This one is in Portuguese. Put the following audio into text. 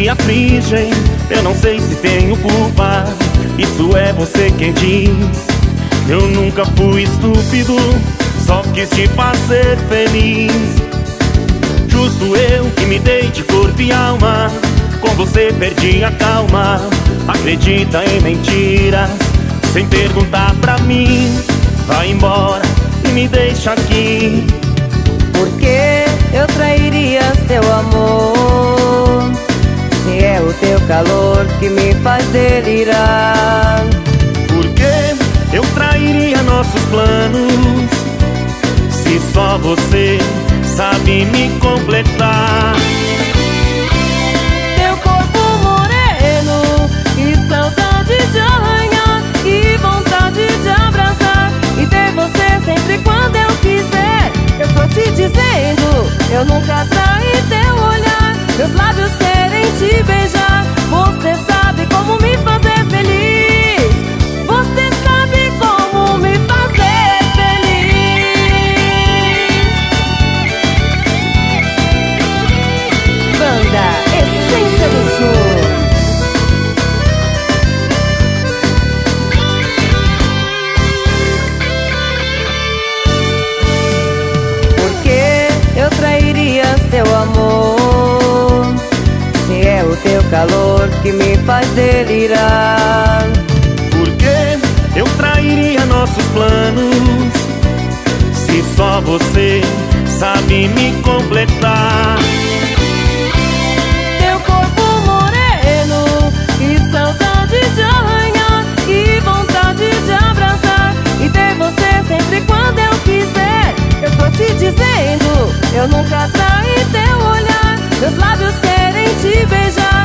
me afligem. Eu não sei se tenho culpa, isso é você quem diz. Eu nunca fui estúpido, só quis te fazer feliz. Justo eu que me dei de corpo e alma, com você perdi a calma. Acredita em mentiras, sem perguntar pra mim. Vai embora e me deixa aqui. Por que eu trairia seu amor, se é o teu calor que me faz delirar? Por que eu trairia nossos planos, se só você sabe me completar? Teu corpo moreno, e saudade de arranhar, e vontade de abraçar, e ter você sempre quando eu quiser. Eu tô te dizendo, eu nunca traí teu olhar. Meus lábios querem te beijar. Você sabe como me fazer feliz. Você sabe como me fazer feliz. Banda Essência do Sul. Eu trairia seu amor, se é o teu calor que me faz delirar. Por que eu trairia nossos planos, se só você sabe me completar? Teu corpo moreno, e saudade de arranhar, e vontade de abraçar, e ter você sempre quando eu quiser. Eu tô te dizendo, eu nunca traí teu olhar. Meus lábios querem te beijar.